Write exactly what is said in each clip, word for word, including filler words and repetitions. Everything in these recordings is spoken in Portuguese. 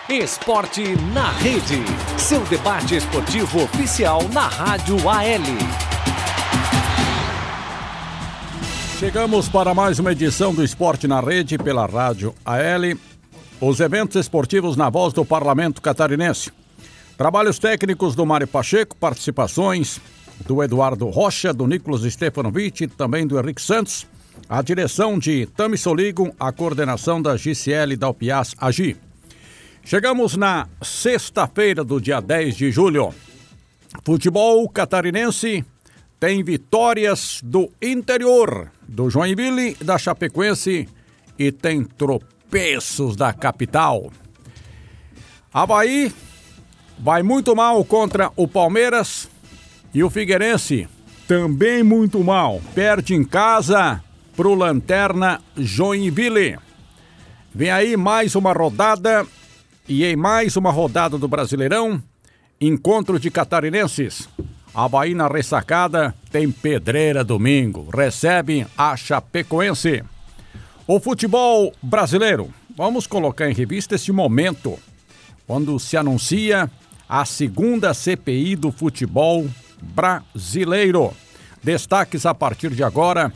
Esporte na Rede, seu debate esportivo oficial na Rádio A L. Chegamos para mais uma edição do Esporte na Rede pela Rádio A L. Os eventos esportivos na voz do Parlamento Catarinense. Trabalhos técnicos do Mário Pacheco, participações do Eduardo Rocha, do Nicolas Stefanovic e também do Henrique Santos. A direção de Tami Soligo, a coordenação da G C L da Upiás Agi. Chegamos na sexta-feira do dia dez de julho. Futebol catarinense tem vitórias do interior, do Joinville, da Chapecoense e tem tropeços da capital. Avaí vai muito mal contra o Palmeiras e o Figueirense também muito mal. Perde em casa pro Lanterna Joinville. Vem aí mais uma rodada. E em mais uma rodada do Brasileirão, encontro de catarinenses. Avaí na ressacada tem pedreira domingo. Recebe a Chapecoense. O futebol brasileiro. Vamos colocar em revista este momento, quando se anuncia a segunda C P I do futebol brasileiro. Destaques a partir de agora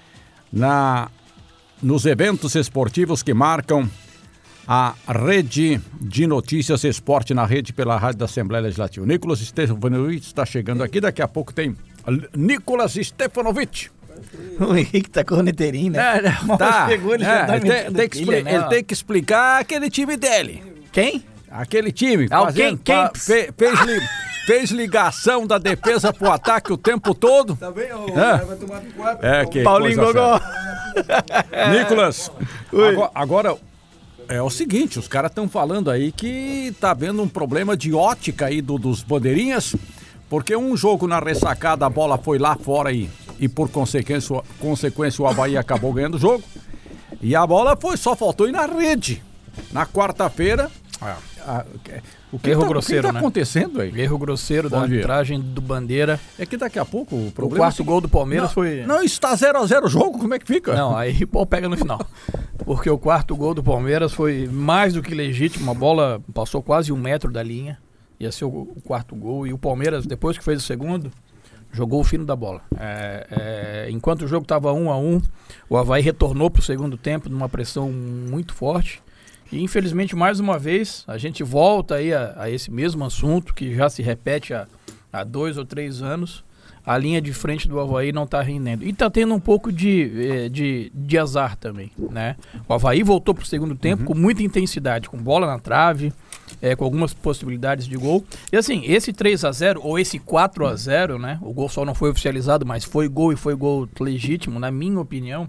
na, nos eventos esportivos que marcam a rede de notícias Esporte na Rede pela Rádio da Assembleia Legislativa. Nicolas Stefanovic está chegando aqui, daqui a pouco tem Nicolas Stefanovic. O Henrique tá corneteirinho, né? É, Mal tá, chegou, ele é, já tá ele, tem, tem que pilha, expli- né, ele tem que explicar aquele time dele. Quem? Aquele time. Ah, fazendo, quem? fa- fe- fez, li, fez ligação da defesa pro ataque o tempo todo. Tá bem? O É. vai tomar quatro. É, que Paulinho coisa Gogó. séria. Nicolas, agora... agora é o seguinte, os caras estão falando aí que tá havendo um problema de ótica aí do, dos bandeirinhas, porque um jogo na ressacada a bola foi lá fora e, e por consequência, consequência o Avaí acabou ganhando o jogo. E a bola foi, só faltou ir na rede. Na quarta-feira... Ah, ah, o que Erro tá, grosseiro, o que tá né? acontecendo aí? Erro grosseiro da Bom dia. arbitragem do Bandeira. É que daqui a pouco o O problema... quarto gol do Palmeiras não, foi... Não, está zero a zero o jogo, como é que fica? Não, aí o pau pega no final. Porque o quarto gol do Palmeiras foi mais do que legítimo. A bola passou quase um metro da linha. Ia ser o, o quarto gol. E o Palmeiras, depois que fez o segundo, jogou o fino da bola. É, é, enquanto o jogo estava um a um, o Avaí retornou para o segundo tempo numa pressão muito forte. E infelizmente, mais uma vez, a gente volta aí a, a esse mesmo assunto que já se repete há, há dois ou três anos. A linha de frente do Avaí não está rendendo. E está tendo um pouco de, de, de azar também, né? O Avaí voltou para o segundo tempo uhum. com muita intensidade, com bola na trave, é, com algumas possibilidades de gol. E assim, esse três a zero ou esse quatro a zero, né? O gol só não foi oficializado, mas foi gol e foi gol legítimo, na minha opinião.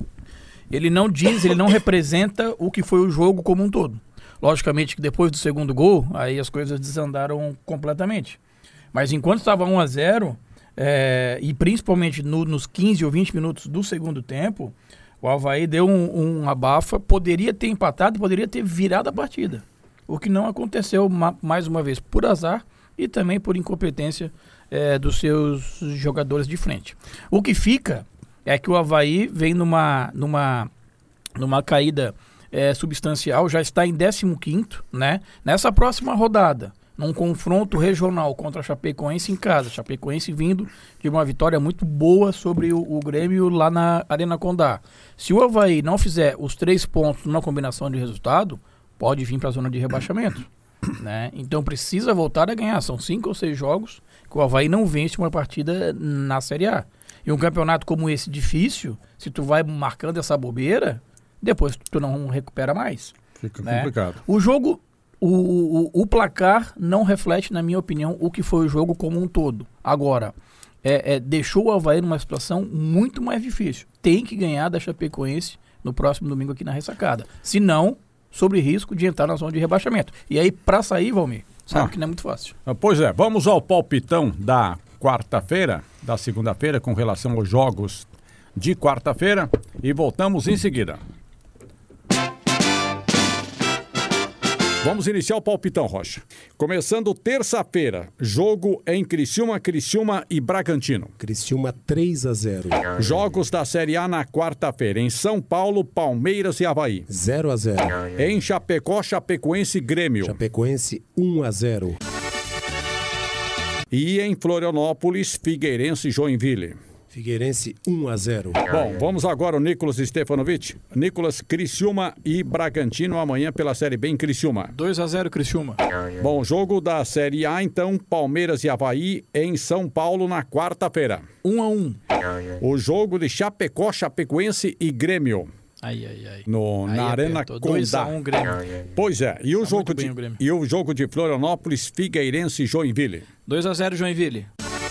Ele não diz, ele não representa o que foi o jogo como um todo. Logicamente que depois do segundo gol, aí as coisas desandaram completamente. Mas enquanto estava um a zero, é, e principalmente no, nos quinze ou vinte minutos do segundo tempo, o Avaí deu um, um abafa, poderia ter empatado, poderia ter virado a partida. O que não aconteceu, ma- mais uma vez, por azar e também por incompetência é, dos seus jogadores de frente. O que fica... é que o Avaí vem numa, numa, numa caída é, substancial, já está em décimo quinto, né? Nessa próxima rodada, num confronto regional contra a Chapecoense em casa. Chapecoense vindo de uma vitória muito boa sobre o, o Grêmio lá na Arena Condá. Se o Avaí não fizer os três pontos numa combinação de resultado, pode vir para a zona de rebaixamento. Né? Então precisa voltar a ganhar. São cinco ou seis jogos que o Avaí não vence uma partida na Série A. E um campeonato como esse difícil, se tu vai marcando essa bobeira, depois tu não recupera mais. Fica né? complicado. O jogo, o, o, o placar não reflete, na minha opinião, o que foi o jogo como um todo. Agora, é, é, deixou o Avaí numa situação muito mais difícil. Tem que ganhar da Chapecoense no próximo domingo aqui na ressacada. Se não, sobre risco de entrar na zona de rebaixamento. E aí, pra sair, Valmir, sabe ah. que não é muito fácil. Pois é, vamos ao palpitão da quarta-feira, da segunda-feira, com relação aos jogos de quarta-feira, e voltamos em seguida. Vamos iniciar o palpitão, Rocha. Começando terça-feira, jogo em Criciúma, Criciúma e Bragantino. Criciúma três a zero. Jogos da Série A na quarta-feira, em São Paulo, Palmeiras e Avaí. zero a zero. Em Chapecó, Chapecoense e Grêmio. Chapecoense um a zero. E em Florianópolis, Figueirense e Joinville. Figueirense um a zero. Bom, vamos agora o Nicolas Stefanovic. Nicolas, Criciúma e Bragantino amanhã pela Série B em Criciúma. dois a zero Criciúma. Bom, jogo da Série A então, Palmeiras e Avaí em São Paulo na quarta-feira. um a um. O jogo de Chapecó, Chapecoense e Grêmio. Ai, ai, ai. No, Aí na Arena apertou. dois a Condá. um Grêmio. Pois é, e o, Tá jogo muito bem de, o Grêmio. e o jogo de Florianópolis, Figueirense e Joinville. dois a zero Joinville.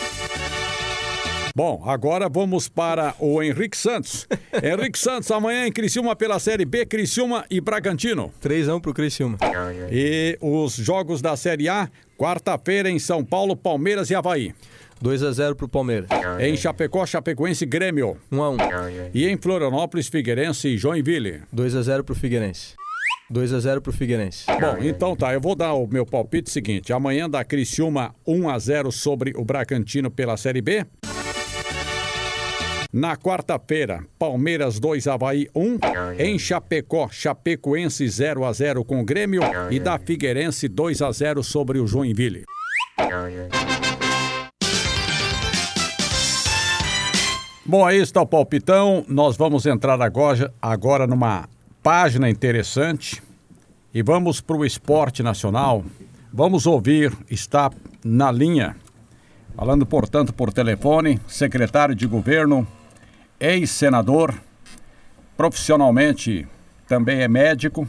Bom, agora vamos para o Henrique Santos. Henrique Santos, amanhã em Criciúma pela Série B, Criciúma e Bragantino. três a um pro Criciúma. E os jogos da Série A, quarta-feira em São Paulo, Palmeiras e Avaí. dois a zero pro Palmeiras. Em Chapecó, Chapecoense e Grêmio. um a um. E em Florianópolis, Figueirense e Joinville. dois a zero pro Figueirense. dois a zero pro Figueirense. Bom, então tá, eu vou dar o meu palpite seguinte. Amanhã dá Criciúma um a zero sobre o Bragantino pela Série B. Na quarta-feira, Palmeiras dois, Avaí um. Em Chapecó, Chapecoense zero a zero com o Grêmio. E da Figueirense dois a zero sobre o Joinville. Bom, aí está o palpitão. Nós vamos entrar agora, agora numa página interessante. E vamos para o esporte nacional. Vamos ouvir, está na linha, falando, portanto, por telefone, secretário de governo, ex-senador, profissionalmente também é médico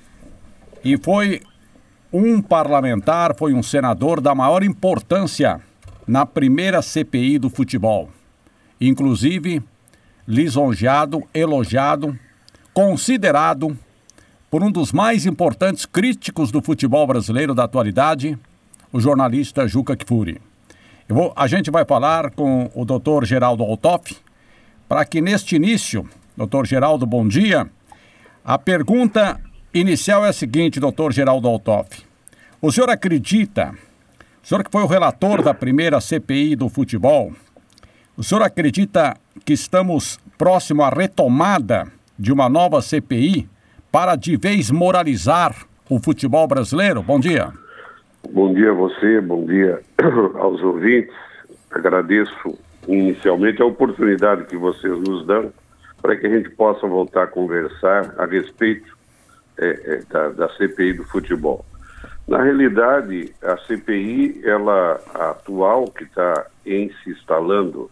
e foi um parlamentar, foi um senador da maior importância na primeira C P I do futebol. Inclusive, lisonjeado, elogiado, considerado por um dos mais importantes críticos do futebol brasileiro da atualidade, o jornalista Juca Kfouri. Eu vou, a gente vai falar com o doutor Geraldo Altoff, para que neste início, doutor Geraldo, bom dia. A pergunta inicial é a seguinte, doutor Geraldo Altoff. O senhor acredita, o senhor que foi o relator da primeira C P I do futebol, o senhor acredita que estamos próximo à retomada de uma nova C P I para de vez moralizar o futebol brasileiro? Bom dia. Bom dia a você, bom dia aos ouvintes. Agradeço inicialmente a oportunidade que vocês nos dão para que a gente possa voltar a conversar a respeito é, é, da, da C P I do futebol. Na realidade, a C P I, ela, a atual, que está em se instalando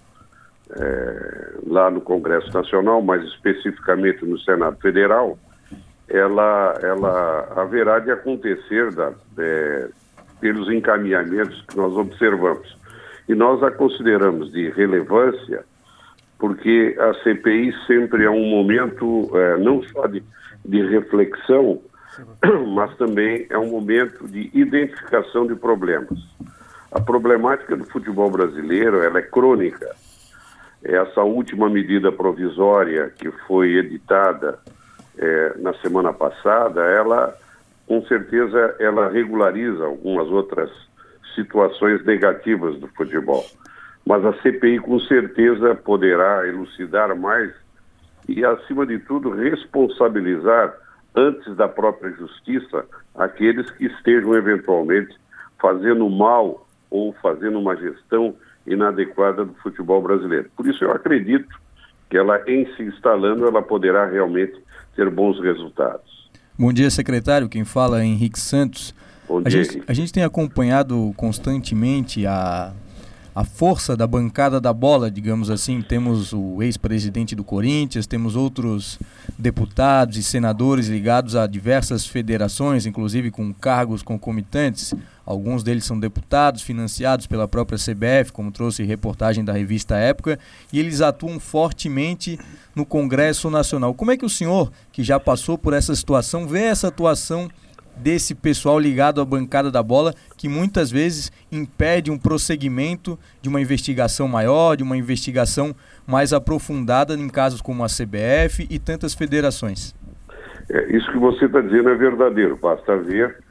é, lá no Congresso Nacional, mais especificamente no Senado Federal, ela, ela haverá de acontecer da, é, pelos encaminhamentos que nós observamos. E nós a consideramos de relevância porque a C P I sempre é um momento é, não só de, de reflexão, mas também é um momento de identificação de problemas. A problemática do futebol brasileiro, ela é crônica. Essa última medida provisória que foi editada é, na semana passada, ela, com certeza, ela regulariza algumas outras situações negativas do futebol. Mas a C P I, com certeza, poderá elucidar mais e, acima de tudo, responsabilizar, antes da própria justiça, aqueles que estejam, eventualmente, fazendo mal ou fazendo uma gestão inadequada do futebol brasileiro. Por isso, eu acredito que ela, em se instalando, ela poderá realmente ter bons resultados. Bom dia, secretário. Quem fala é Henrique Santos. Bom a, dia. gente, a gente tem acompanhado constantemente a, a força da bancada da bola, digamos assim. Temos o ex-presidente do Corinthians, temos outros deputados e senadores ligados a diversas federações, inclusive com cargos concomitantes. Alguns deles são deputados financiados pela própria C B F, como trouxe reportagem da revista Época, e eles atuam fortemente no Congresso Nacional. Como é que o senhor, que já passou por essa situação, vê essa atuação desse pessoal ligado à bancada da bola, que muitas vezes impede um prosseguimento de uma investigação maior, de uma investigação mais aprofundada em casos como a C B F e tantas federações? É, isso que você está dizendo é verdadeiro. Basta ver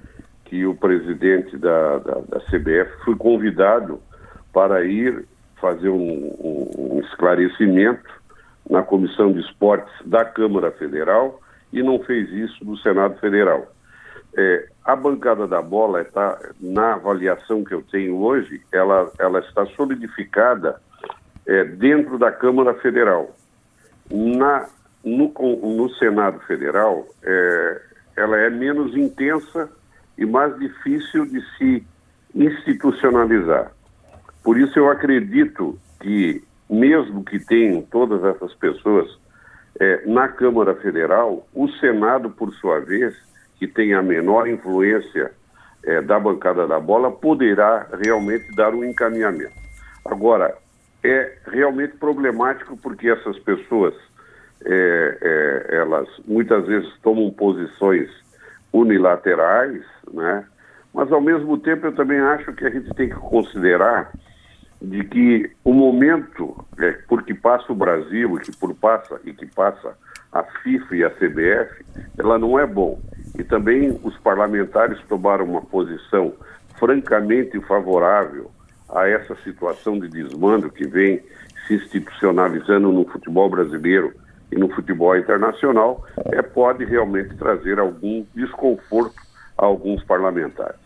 que o presidente da, da, da C B F foi convidado para ir fazer um, um, um esclarecimento na Comissão de Esportes da Câmara Federal e não fez isso no Senado Federal. É, a bancada da bola está, na avaliação que eu tenho hoje, ela, ela está solidificada é, dentro da Câmara Federal. Na, no, no Senado Federal, é, ela é menos intensa e mais difícil de se institucionalizar. Por isso eu acredito que, mesmo que tenham todas essas pessoas é, na Câmara Federal, o Senado, por sua vez, que tem a menor influência é, da bancada da bola, poderá realmente dar um encaminhamento. Agora, é realmente problemático porque essas pessoas, é, é, elas muitas vezes tomam posições unilaterais, né? Mas ao mesmo tempo eu também acho que a gente tem que considerar de que o momento é, por que passa o Brasil e que por passa e que passa a FIFA e a C B F, ela não é bom. E também os parlamentares tomaram uma posição francamente favorável a essa situação de desmando que vem se institucionalizando no futebol brasileiro e no futebol internacional, é, pode realmente trazer algum desconforto a alguns parlamentares.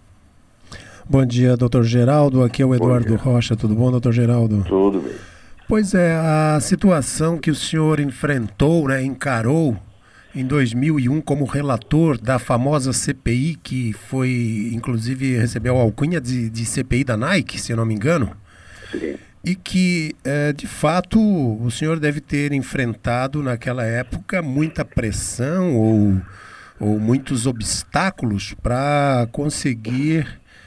Bom dia, doutor Geraldo. Aqui é o Eduardo Rocha. Tudo bom, doutor Geraldo? Tudo bem. Pois é, a situação que o senhor enfrentou, né, encarou em dois mil e um como relator da famosa C P I, que foi, inclusive, recebeu a alcunha de, de C P I da Nike, se eu não me engano. Sim. E que, é, de fato, o senhor deve ter enfrentado naquela época muita pressão ou, ou muitos obstáculos para conseguir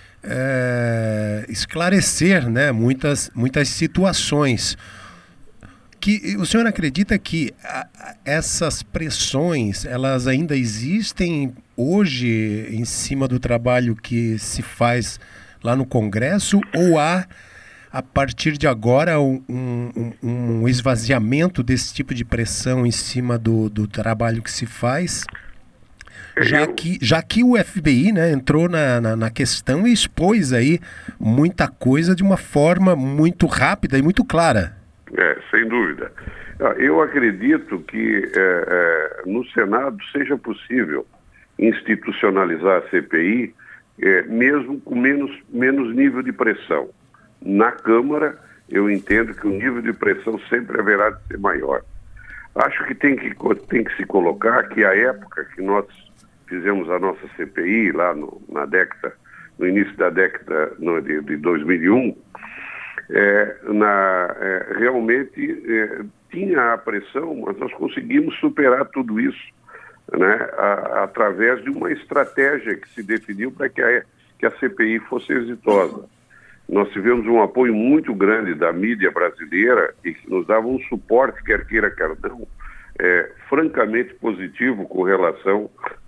é, esclarecer, né, muitas, muitas situações. Que o senhor acredita que a, essas pressões, elas ainda existem hoje em cima do trabalho que se faz lá no Congresso, ou há, a partir de agora, um, um, um esvaziamento desse tipo de pressão em cima do, do trabalho que se faz, já que, já que o F B I, né, entrou na, na, na questão e expôs aí muita coisa de uma forma muito rápida e muito clara? É, sem dúvida. Eu acredito que é, é, no Senado seja possível institucionalizar a C P I, é, mesmo com menos, menos nível de pressão. Na Câmara, eu entendo que o nível de pressão sempre haverá de ser maior. Acho que tem que, tem que se colocar que a época que nós fizemos a nossa C P I, lá no, na década, no início da década no, de, de dois mil e um, É, na, é, realmente é, tinha a pressão, mas nós conseguimos superar tudo isso, né, a, através de uma estratégia que se definiu para que a, que a C P I fosse exitosa. Nós tivemos um apoio muito grande da mídia brasileira e que nos dava um suporte, quer queira, quer não, é, francamente positivo com relação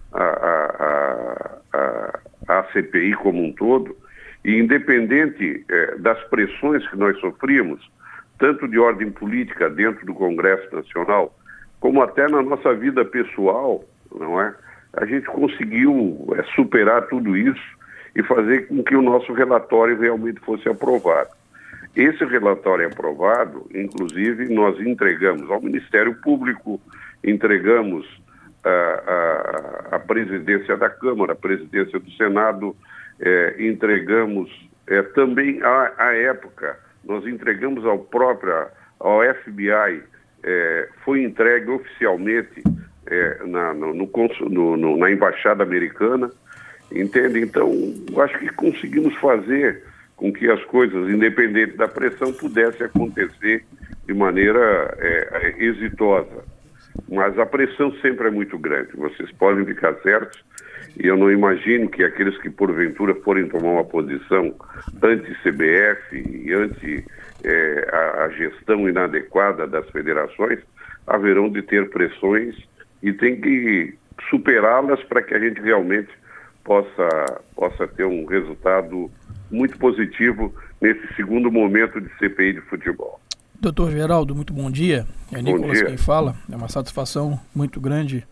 à a, a, a, a C P I como um todo. E independente eh, das pressões que nós sofríamos, tanto de ordem política dentro do Congresso Nacional, como até na nossa vida pessoal, não é? A gente conseguiu eh, superar tudo isso e fazer com que o nosso relatório realmente fosse aprovado. Esse relatório aprovado, inclusive, nós entregamos ao Ministério Público, entregamos a, a, a presidência da Câmara, a presidência do Senado, É, entregamos é, também à, à época, nós entregamos ao próprio, ao F B I, é, foi entregue oficialmente é, na, no, no, no, na Embaixada Americana, entende? Então, acho que conseguimos fazer com que as coisas, independente da pressão, pudessem acontecer de maneira é, exitosa. Mas a pressão sempre é muito grande, vocês podem ficar certos. E eu não imagino que aqueles que, porventura, forem tomar uma posição anti-C B F e anti é, a, a gestão inadequada das federações, haverão de ter pressões e tem que superá-las para que a gente realmente possa, possa ter um resultado muito positivo nesse segundo momento de C P I de futebol. Doutor Geraldo, muito bom dia. É Bom Nicolas dia. Quem fala. É uma satisfação muito grande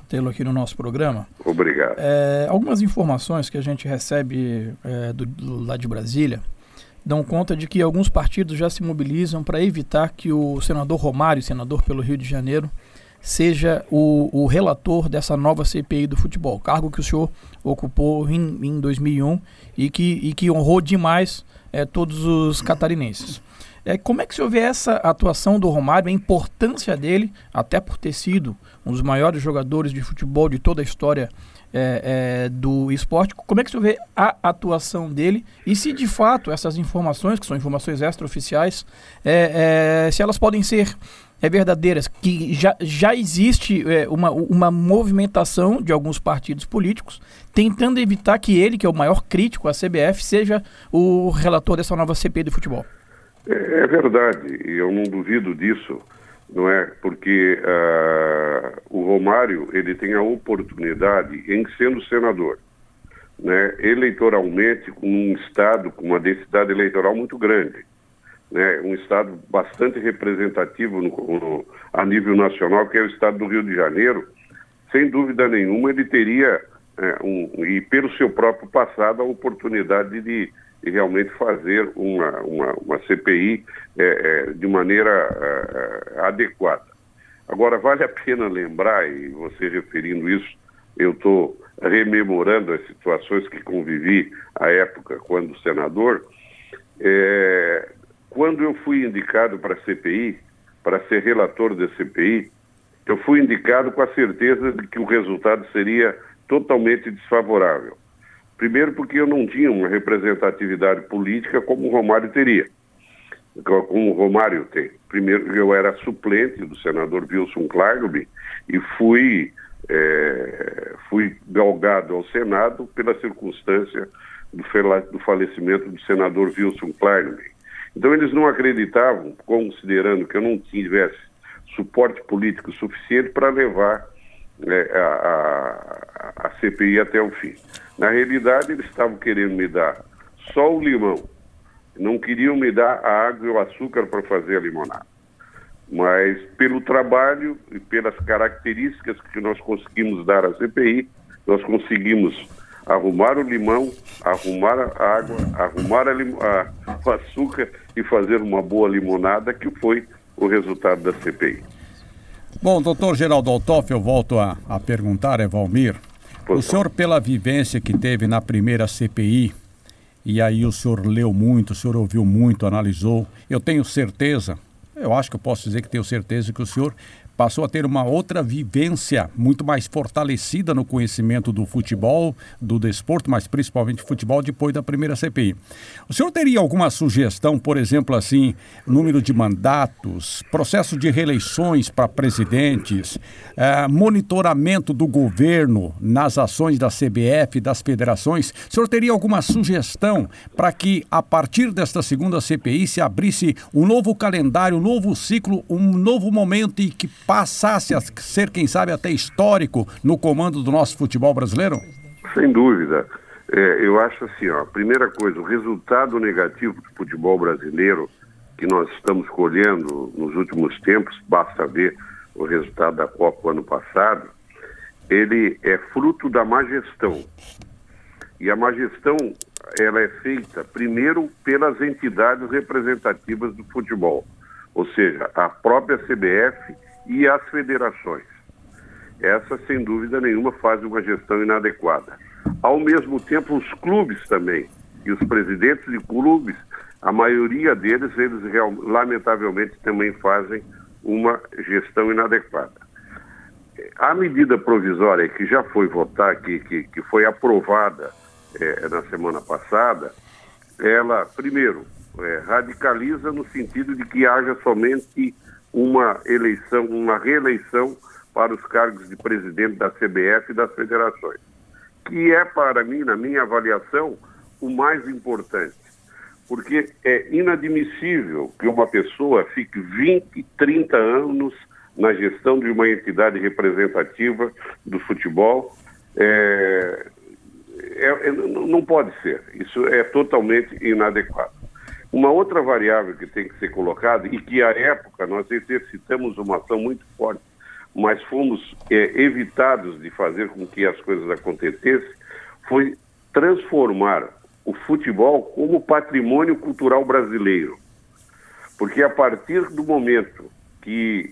tê-lo aqui no nosso programa. Obrigado. É, algumas informações que a gente recebe é, do, do, lá de Brasília dão conta de que alguns partidos já se mobilizam para evitar que o senador Romário, senador pelo Rio de Janeiro, seja o, o relator dessa nova C P I do futebol, cargo que o senhor ocupou em, em dois mil e um e que, e que honrou demais é, todos os catarinenses. É, como é que o senhor vê essa atuação do Romário, a importância dele, até por ter sido um dos maiores jogadores de futebol de toda a história é, é, do esporte? Como é que o senhor vê a atuação dele e se de fato essas informações, que são informações extraoficiais, é, é, se elas podem ser é verdadeiras, que já, já existe é, uma, uma movimentação de alguns partidos políticos tentando evitar que ele, que é o maior crítico à C B F, seja o relator dessa nova C P I do futebol. É, é verdade, e eu não duvido disso, não é? Porque uh, o Romário, ele tem a oportunidade, em sendo senador, né, eleitoralmente, com um estado com uma densidade eleitoral muito grande, né, um estado bastante representativo no, no, a nível nacional, que é o estado do Rio de Janeiro. Sem dúvida nenhuma, ele teria, é, um, e pelo seu próprio passado, a oportunidade de, de realmente fazer uma, uma, uma C P I é, é, de maneira é, adequada. Agora, vale a pena lembrar, e você referindo isso, eu estou rememorando as situações que convivi à época, quando senador. é, Quando eu fui indicado para a C P I, para ser relator da C P I, eu fui indicado com a certeza de que o resultado seria totalmente desfavorável. Primeiro porque eu não tinha uma representatividade política como o Romário teria, como o Romário tem. Primeiro, eu era suplente do senador Wilson Klargby e fui, é, fui galgado ao Senado pela circunstância do, do falecimento do senador Wilson Klargby. Então eles não acreditavam, considerando que eu não tivesse suporte político suficiente para levar é, a, a, a C P I até o fim. Na realidade, eles estavam querendo me dar só o limão, não queriam me dar a água e o açúcar para fazer a limonada. Mas pelo trabalho e pelas características que nós conseguimos dar à C P I, nós conseguimos arrumar o limão, arrumar a água, arrumar a lim... a... o açúcar e fazer uma boa limonada, que foi o resultado da C P I. Bom, doutor Geraldo Altoff, eu volto a, a perguntar, é Valmir. Pois o senhor, não. pela vivência que teve na primeira C P I, e aí o senhor leu muito, o senhor ouviu muito, analisou, eu tenho certeza, eu acho que eu posso dizer que tenho certeza que o senhor passou a ter uma outra vivência muito mais fortalecida no conhecimento do futebol, do desporto, mas principalmente futebol, depois da primeira C P I. O senhor teria alguma sugestão, por exemplo, assim, número de mandatos, processo de reeleições para presidentes, eh, monitoramento do governo nas ações da C B F, das federações? O senhor teria alguma sugestão para que, a partir desta segunda C P I, se abrisse um novo calendário, um novo ciclo, um novo momento e que passasse a ser, quem sabe, até histórico no comando do nosso futebol brasileiro? Sem dúvida. É, eu acho assim, ó, a primeira coisa, o resultado negativo do futebol brasileiro que nós estamos colhendo nos últimos tempos, basta ver o resultado da Copa ano passado, ele é fruto da má gestão. E a má gestão, ela é feita primeiro pelas entidades representativas do futebol, ou seja, a própria C B F e as federações. Essa, sem dúvida nenhuma, faz uma gestão inadequada. Ao mesmo tempo, os clubes também, e os presidentes de clubes, a maioria deles, eles real, lamentavelmente também fazem uma gestão inadequada. A medida provisória que já foi votada, que, que, que foi aprovada é, na semana passada, ela, primeiro, é, radicaliza no sentido de que haja somente uma eleição, uma reeleição para os cargos de presidente da C B F e das federações, que é, para mim, na minha avaliação, o mais importante, porque é inadmissível que uma pessoa fique vinte, trinta anos na gestão de uma entidade representativa do futebol. É, é, é, não pode ser, isso é totalmente inadequado. Uma outra variável que tem que ser colocada, e que à época nós exercitamos uma ação muito forte mas fomos é, evitados de fazer com que as coisas acontecessem, foi transformar o futebol como patrimônio cultural brasileiro. Porque a partir do momento que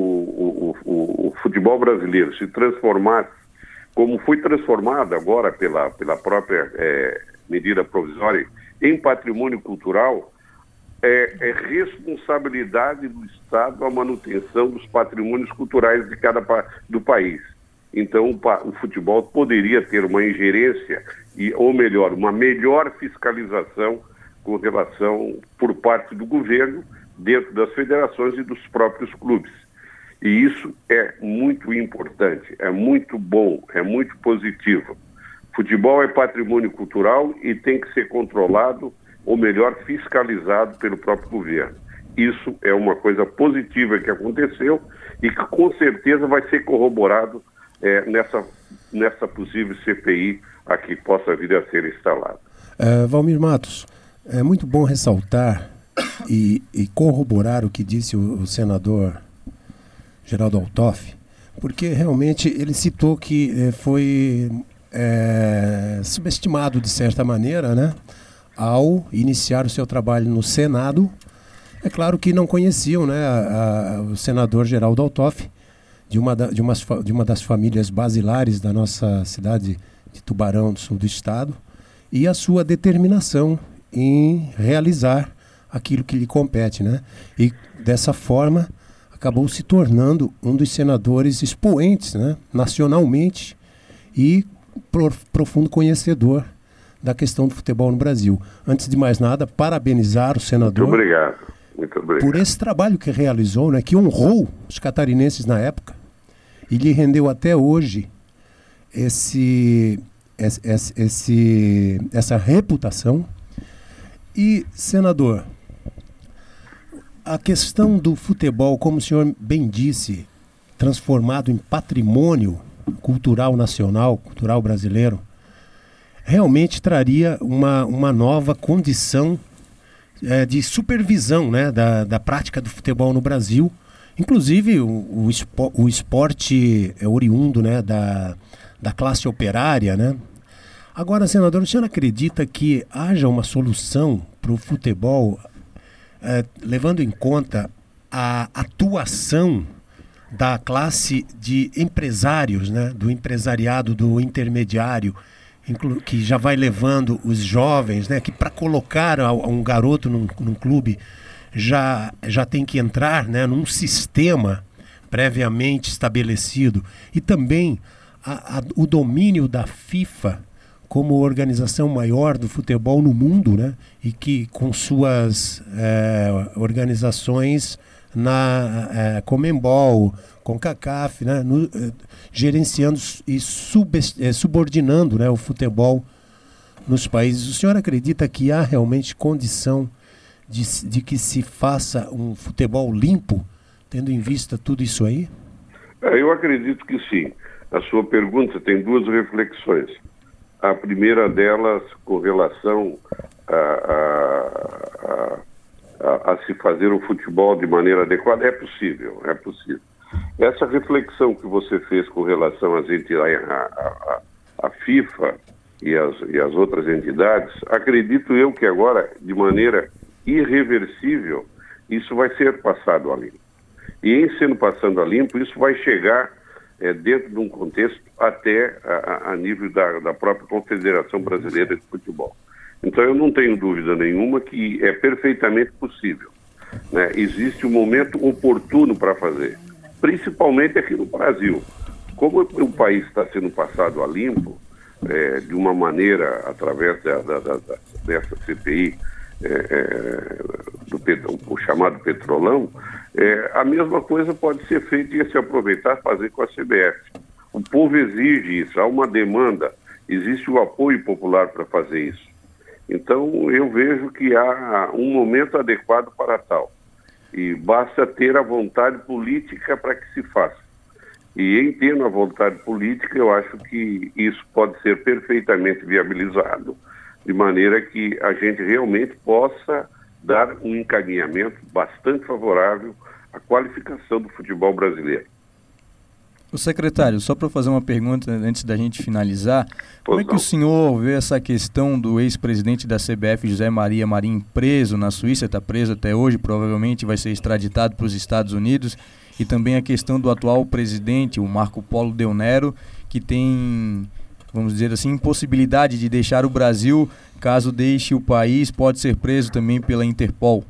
o, o, o, o futebol brasileiro se transformasse, como foi transformado agora pela, pela própria é, medida provisória, em patrimônio cultural, é, é responsabilidade do Estado a manutenção dos patrimônios culturais de cada do país. Então, o, o futebol poderia ter uma ingerência, e, ou melhor, uma melhor fiscalização com relação por parte do governo, dentro das federações e dos próprios clubes. E isso é muito importante, é muito bom, é muito positivo. Futebol é patrimônio cultural e tem que ser controlado, ou melhor, fiscalizado pelo próprio governo. Isso é uma coisa positiva que aconteceu e que com certeza vai ser corroborado é, nessa, nessa possível C P I a que possa vir a ser instalada. Uh, Valmir Matos, é muito bom ressaltar e, e corroborar o que disse o, o senador Geraldo Altoff, porque realmente ele citou que eh, foi eh, subestimado de certa maneira, né, ao iniciar o seu trabalho no Senado. É claro que não conheciam, né, a, a, o senador Geraldo Altoff, de uma, da, de, umas, de uma das famílias basilares da nossa cidade de Tubarão, do sul do estado, e a sua determinação em realizar aquilo que lhe compete, né? E dessa forma acabou se tornando um dos senadores expoentes, né, nacionalmente, e pro, profundo conhecedor da questão do futebol no Brasil. Antes de mais nada, parabenizar o senador. Muito obrigado. Muito obrigado. Por esse trabalho que realizou, né, que honrou os catarinenses na época e lhe rendeu até hoje esse, esse, esse, essa reputação. E, senador, a questão do futebol, como o senhor bem disse, transformado em patrimônio cultural nacional, cultural brasileiro, realmente traria uma, uma nova condição é, de supervisão, né, da, da prática do futebol no Brasil. Inclusive o, o, espo, o esporte é oriundo, né, da, da classe operária, né? Agora, senador, o senhor acredita que haja uma solução para o futebol, é, levando em conta a atuação da classe de empresários, né, do empresariado, do intermediário, que já vai levando os jovens, né, que para colocar um garoto num, num clube já, já tem que entrar, né, num sistema previamente estabelecido, e também a, a, o domínio da FIFA como organização maior do futebol no mundo, né, e que com suas é, organizações na é, Conmebol, CONCACAF, né, no, é, gerenciando e sub, é, subordinando, né, o futebol nos países. O senhor acredita que há realmente condição de, de que se faça um futebol limpo, tendo em vista tudo isso aí? Eu acredito que sim. A sua pergunta tem duas reflexões. A primeira delas com relação a, a, a, a, a se fazer o futebol de maneira adequada. É possível, é possível. Essa reflexão que você fez com relação às entidades, a, a, a FIFA e as, e as outras entidades, acredito eu que agora, de maneira irreversível, isso vai ser passado a limpo. E em sendo passando a limpo, isso vai chegar é, dentro de um contexto até a, a nível da, da própria Confederação Brasileira de Futebol. Então eu não tenho dúvida nenhuma que é perfeitamente possível, né? Existe um momento oportuno para fazer, principalmente aqui no Brasil. Como o país está sendo passado a limpo, é, de uma maneira, através da, da, da, dessa C P I, é, é, do petro, o chamado Petrolão, é, a mesma coisa pode ser feita e se aproveitar fazer com a C B F. O povo exige isso, há uma demanda, existe o apoio popular para fazer isso. Então eu vejo que há um momento adequado para tal. E basta ter a vontade política para que se faça. E em tendo a vontade política, eu acho que isso pode ser perfeitamente viabilizado, de maneira que a gente realmente possa dar um encaminhamento bastante favorável à qualificação do futebol brasileiro. O secretário, só para fazer uma pergunta antes da gente finalizar, como é que o senhor vê essa questão do ex-presidente da C B F, José Maria Marinho, preso na Suíça, está preso até hoje, provavelmente vai ser extraditado para os Estados Unidos, e também a questão do atual presidente, o Marco Polo Del Nero, que tem, vamos dizer assim, impossibilidade de deixar o Brasil, caso deixe o país, pode ser preso também pela Interpol?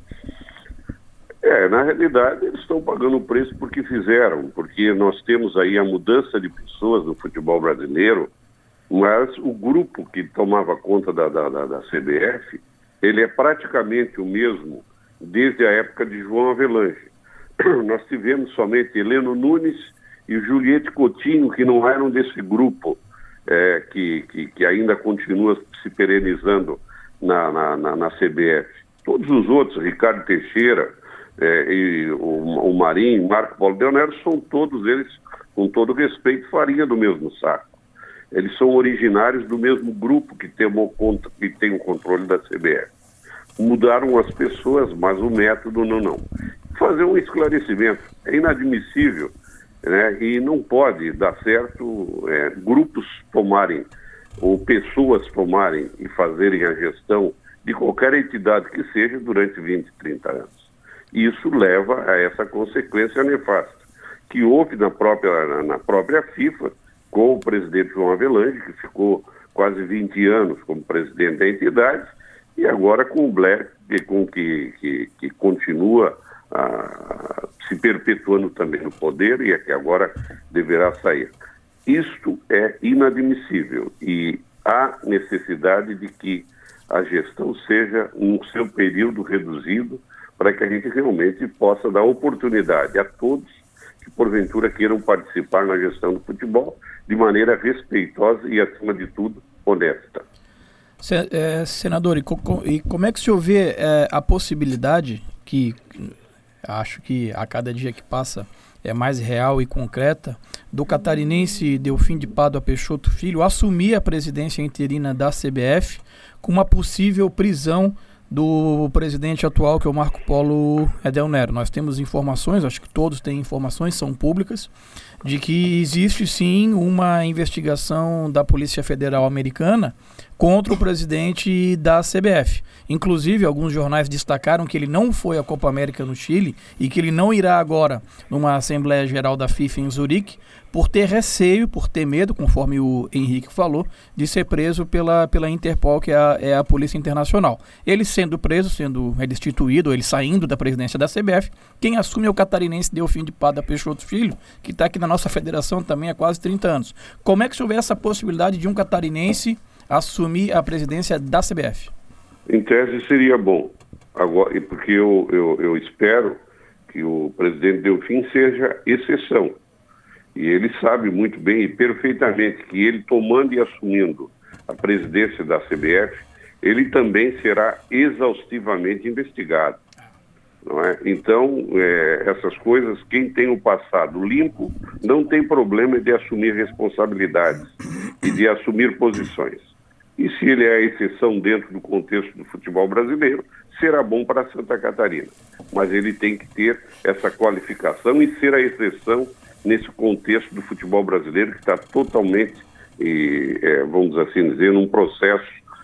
É, na realidade eles estão pagando o preço porque fizeram, porque nós temos aí a mudança de pessoas no futebol brasileiro, mas o grupo que tomava conta da, da, da, da C B F, ele é praticamente o mesmo desde a época de João Avelange. Nós tivemos somente Heleno Nunes e Juliette Coutinho, que não eram desse grupo, é, que, que, que ainda continua se perenizando na, na, na, na C B F. Todos os outros, Ricardo Teixeira, É, e o, o Marinho, Marco Polo Del Nero, são todos eles, com todo respeito, farinha do mesmo saco. Eles são originários do mesmo grupo que tem, conta, que tem o controle da C B F. Mudaram as pessoas, mas o método não, não. Fazer um esclarecimento. É inadmissível, né, e não pode dar certo é, grupos tomarem, ou pessoas tomarem e fazerem a gestão de qualquer entidade que seja durante vinte, trinta anos. Isso leva a essa consequência nefasta, que houve na própria, na própria FIFA, com o presidente João Avelange, que ficou quase vinte anos como presidente da entidade, e agora com o Blair, que, com, que, que, que continua a, se perpetuando também no poder e é que agora deverá sair. Isto é inadmissível e há necessidade de que a gestão seja no seu período reduzido, para que a gente realmente possa dar oportunidade a todos que porventura queiram participar na gestão do futebol de maneira respeitosa e, acima de tudo, honesta. Se, é, senador, e, co, e como é que o senhor vê é, a possibilidade, que acho que a cada dia que passa é mais real e concreta, do catarinense Delfim de Pádua Peixoto Filho assumir a presidência interina da C B F com uma possível prisão do presidente atual, que é o Marco Polo Del Nero. Nós temos informações, acho que todos têm informações, são públicas, de que existe sim uma investigação da Polícia Federal Americana contra o presidente da C B F. Inclusive, alguns jornais destacaram que ele não foi à Copa América no Chile e que ele não irá agora numa Assembleia Geral da FIFA em Zurique, por ter receio, por ter medo, conforme o Henrique falou, de ser preso pela, pela Interpol, que é a, é a Polícia Internacional. Ele sendo preso, sendo destituído, ele saindo da presidência da C B F, quem assume é o catarinense Delfim de Pádua Peixoto Filho, que está aqui na nossa federação também há quase trinta anos. Como é que se houver essa possibilidade de um catarinense assumir a presidência da C B F? Em tese seria bom, agora, porque eu, eu, eu espero que o presidente Delfim seja exceção. E ele sabe muito bem e perfeitamente que ele tomando e assumindo a presidência da C B F, ele também será exaustivamente investigado. Não é? Então, é, essas coisas, quem tem o passado limpo não tem problema de assumir responsabilidades e de assumir posições. E se ele é a exceção dentro do contexto do futebol brasileiro, será bom para Santa Catarina. Mas ele tem que ter essa qualificação e ser a exceção nesse contexto do futebol brasileiro que está totalmente, e, é, vamos assim dizer, num processo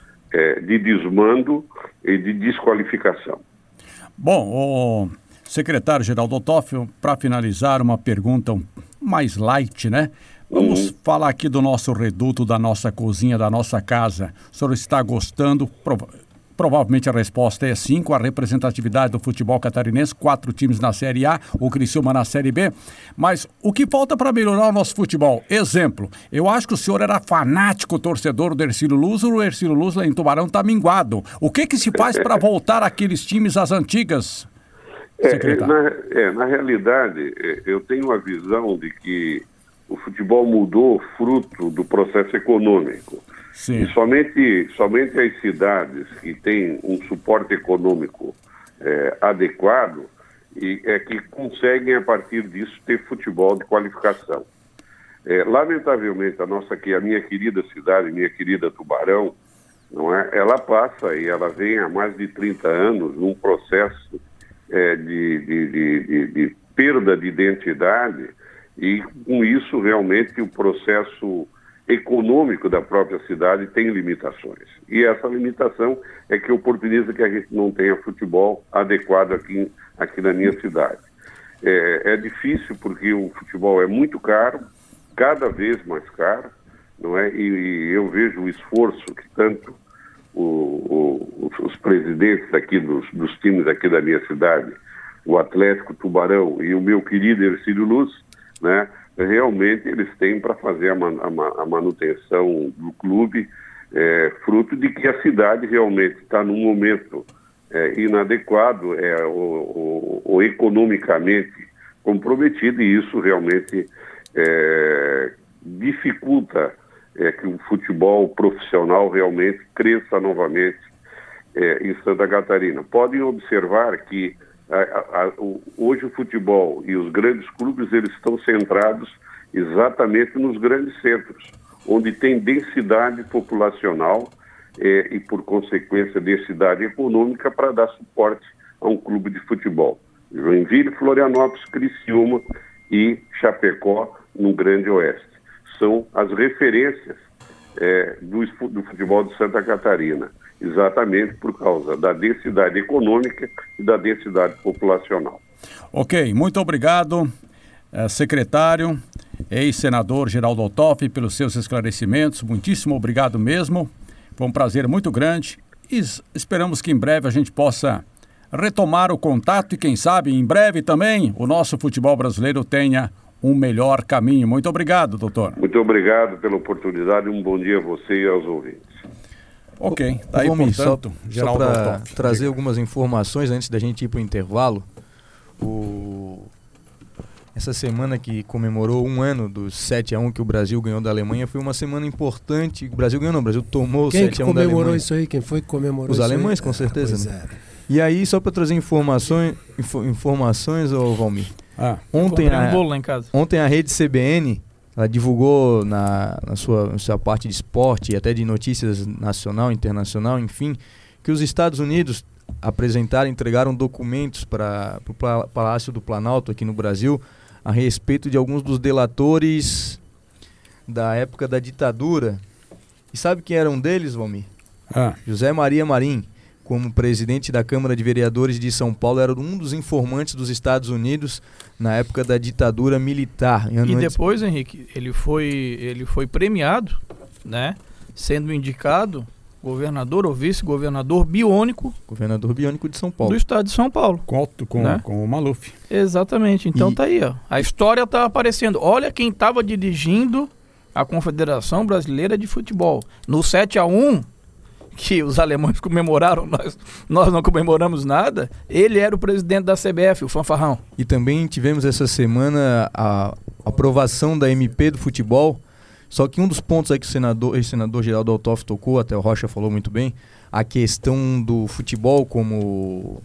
é, de desmando e de desqualificação. Bom, o secretário Geraldo Toffel, para finalizar, uma pergunta mais light, né? Vamos uhum. falar aqui do nosso reduto, da nossa cozinha, da nossa casa. O senhor está gostando? Prova- Provavelmente a resposta é sim, com a representatividade do futebol catarinense, quatro times na Série A, o Criciúma na Série B. Mas o que falta para melhorar o nosso futebol? Exemplo, eu acho que o senhor era fanático torcedor do Hercílio Luz, o Hercílio Luz lá em Tubarão está minguado. O que que se faz para voltar aqueles times às antigas, secretário? É, na, é, na realidade, eu tenho a visão de que o futebol mudou fruto do processo econômico. Sim. E somente, somente as cidades que têm um suporte econômico é, adequado e, é que conseguem, a partir disso, ter futebol de qualificação. É, lamentavelmente, a nossa aqui, a minha querida cidade, minha querida Tubarão, não é? Ela passa e ela vem há mais de trinta anos num processo é, de, de, de, de, de perda de identidade E com isso, realmente, o processo econômico da própria cidade tem limitações. E essa limitação é que oportuniza que a gente não tenha futebol adequado aqui, aqui na minha cidade. É, é difícil porque o futebol é muito caro, cada vez mais caro, não é? E, e eu vejo o esforço que tanto o, o, os presidentes aqui dos, dos times aqui da minha cidade, o Atlético Tubarão e o meu querido Ercílio Luz, né? Realmente eles têm para fazer a, man, a, a manutenção do clube, é, fruto de que a cidade realmente está num momento é, inadequado, é, ou, ou economicamente comprometido, e isso realmente é, dificulta é, que o futebol profissional realmente cresça novamente é, em Santa Catarina. Podem observar que A, a, a, o, hoje o futebol e os grandes clubes eles estão centrados exatamente nos grandes centros, onde tem densidade populacional eh, e, por consequência, densidade econômica para dar suporte a um clube de futebol. Joinville, Florianópolis, Criciúma e Chapecó, no Grande Oeste. São as referências eh, do, do futebol de Santa Catarina, exatamente por causa da densidade econômica e da densidade populacional. Ok, muito obrigado, eh, secretário, ex-senador Geraldo Altoff, pelos seus esclarecimentos. Muitíssimo obrigado mesmo. Foi um prazer muito grande e esperamos que em breve a gente possa retomar o contato e, quem sabe, em breve também o nosso futebol brasileiro tenha um melhor caminho. Muito obrigado, doutor. Muito obrigado pela oportunidade. Um bom dia a você e aos ouvintes. Ok, tá aí, Vamos, portanto, só, Geraldo só para Altoff. trazer Diga. algumas informações antes da gente ir para o intervalo. O... Essa semana que comemorou um ano dos sete a um que o Brasil ganhou da Alemanha foi uma semana importante. O Brasil ganhou não, o Brasil tomou o sete a um da Alemanha. Quem comemorou isso aí? Quem foi que comemorou Os isso alemães, aí? com certeza. Ah, né? pois é. E aí, só para trazer informações, info, informações, ô Valmir. Ah, Ontem Comprei um a, bolo lá em casa. ontem a rede C B N, ela divulgou na, na, sua, na sua parte de esporte e até de notícias nacional, internacional, enfim, que os Estados Unidos apresentaram, entregaram documentos para o Palácio do Planalto aqui no Brasil a respeito de alguns dos delatores da época da ditadura. E sabe quem era um deles, Valmir? ah, José Maria Marim, como presidente da Câmara de Vereadores de São Paulo, era um dos informantes dos Estados Unidos na época da ditadura militar. E antes... depois, Henrique, ele foi, ele foi premiado, né? Sendo indicado governador ou vice-governador biônico Governador biônico de São Paulo. do estado de São Paulo. com, com, Né? com o Maluf. Exatamente. Então E- tá aí, ó. A história tá aparecendo. Olha quem estava dirigindo a Confederação Brasileira de Futebol. No sete a um, que os alemães comemoraram, nós, nós não comemoramos nada, ele era o presidente da C B F, o fanfarrão. E também tivemos essa semana a aprovação da M P do futebol. Só que um dos pontos aí que o senador, ex-senador Geraldo Altoff tocou, até o Rocha falou muito bem, a questão do futebol como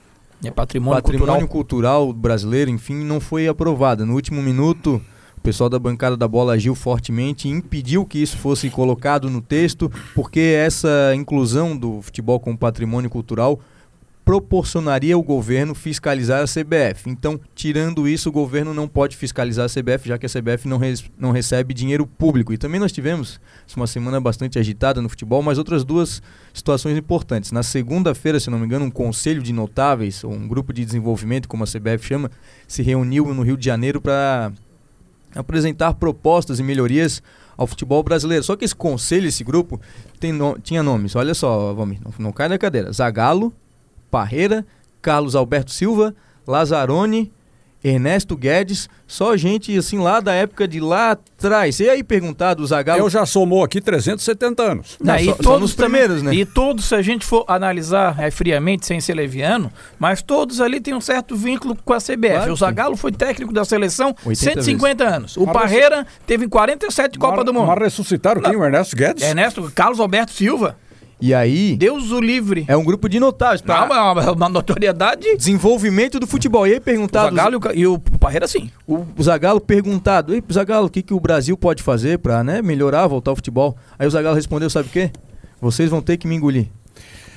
É patrimônio, patrimônio cultural. cultural brasileiro, enfim, não foi aprovada. No último minuto, o pessoal da bancada da bola agiu fortemente e impediu que isso fosse colocado no texto, porque essa inclusão do futebol como patrimônio cultural proporcionaria ao governo fiscalizar a C B F. Então, tirando isso, o governo não pode fiscalizar a C B F, já que a C B F não, res- não recebe dinheiro público. E também nós tivemos uma semana bastante agitada no futebol, mas outras duas situações importantes. Na segunda-feira, se não me engano, um conselho de notáveis, ou um grupo de desenvolvimento, como a C B F chama, se reuniu no Rio de Janeiro para apresentar propostas e melhorias ao futebol brasileiro. Só que esse conselho, esse grupo, tem no- tinha nomes. Olha só, Valmir, não, não cai na cadeira. Zagallo, Parreira, Carlos Alberto Silva, Lazzaroni, Ernesto Guedes, só gente assim lá da época de lá atrás. E aí perguntar do Zagallo... Eu já somou aqui trezentos e setenta anos. Não, Né, só- só nos primeiros, né? E todos, se a gente for analisar é, friamente, sem ser leviano, mas todos ali têm um certo vínculo com a C B F. Claro O que Zagallo foi técnico da seleção oitenta cento e cinquenta anos. O Mas Parreira teve quarenta e sete Copa mas, do Mundo. Mas ressuscitaram quem? O Ernesto Guedes? Ernesto, Carlos Alberto Silva, E aí, Deus o livre. é um grupo de notáveis Não, para mas é uma, uma notoriedade. desenvolvimento do futebol. E aí O perguntado... Zagallo e o Ca- e o Parreira, sim. O Zagallo perguntado, ei, Zagallo, o que, que o Brasil pode fazer para, né, melhorar, voltar ao futebol? Aí o Zagallo respondeu, sabe o quê? Vocês vão ter que me engolir.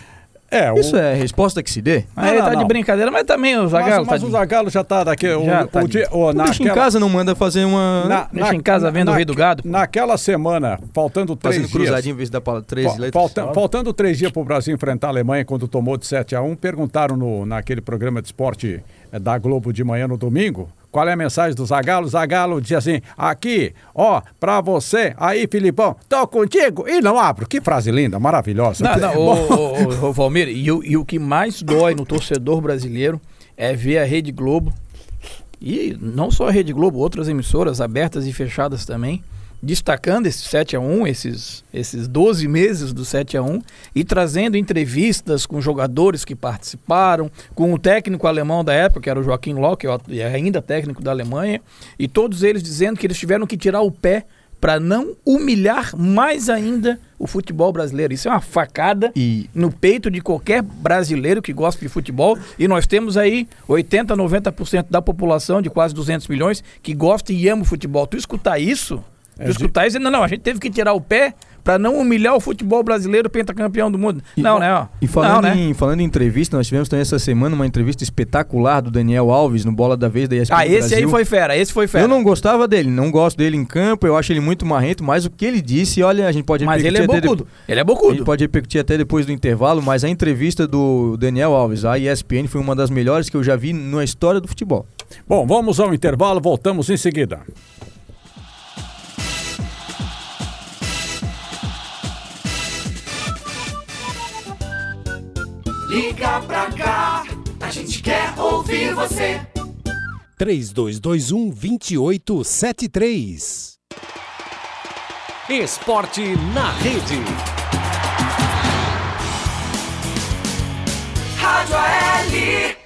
É, Isso o... é resposta que se dê. Aí ele não, tá não. de brincadeira, mas também o Zagallo Mas, mas tá o de... Zagallo já tá daqui. O, Já o, tá o de- dia, o, Deixa em naquela, casa, não manda fazer uma... na, Deixa em casa vendo o Rei do Gado. Naquela semana, faltando três Fazendo dias... cruzadinho em vez de dar para três Fa- letras. falta- faltando três dias para o Brasil enfrentar a Alemanha quando tomou de sete a um, perguntaram no, naquele programa de esporte eh, da Globo de manhã no domingo, qual é a mensagem do Zagallo? Zagallo dizia assim, aqui, ó, pra você, aí Filipão, tô contigo e não abro. Que frase linda, maravilhosa. Não, não, ô, ô, ô, ô, Valmir, e, o- e o que mais dói no torcedor brasileiro é ver a Rede Globo, e não só a Rede Globo, outras emissoras abertas e fechadas também, destacando esse sete a um, esses, esses doze meses do sete a um, e trazendo entrevistas com jogadores que participaram, com o técnico alemão da época, que era o Joachim Löw, que é ainda técnico da Alemanha, e todos eles dizendo que eles tiveram que tirar o pé para não humilhar mais ainda o futebol brasileiro. Isso é uma facada E- no peito de qualquer brasileiro que gosta de futebol, e nós temos aí oitenta, noventa por cento da população, de quase duzentos milhões, que gosta e ama o futebol. Tu escutar isso, tu É de- escutar isso, não, não, a gente teve que tirar o pé para não humilhar o futebol brasileiro pentacampeão do mundo. E- não, né? Ó. E falando, não, né? em, falando em entrevista, nós tivemos também essa semana uma entrevista espetacular do Daniel Alves no Bola da Vez da E S P N Ah, esse Brasil. aí foi fera, esse foi fera. Eu não gostava dele, não gosto dele em campo, eu acho ele muito marrento, mas o que ele disse, olha, a gente pode Mas ele é repercutir até bocudo, ele é de- A bocudo. gente pode repercutir até depois do intervalo, mas a entrevista do Daniel Alves à E S P N foi uma das melhores que eu já vi na história do futebol. Bom, vamos ao intervalo, voltamos em seguida. Liga pra cá, a gente quer ouvir você. três dois dois um, dois oito sete três. Esporte na rede. Rádio A L.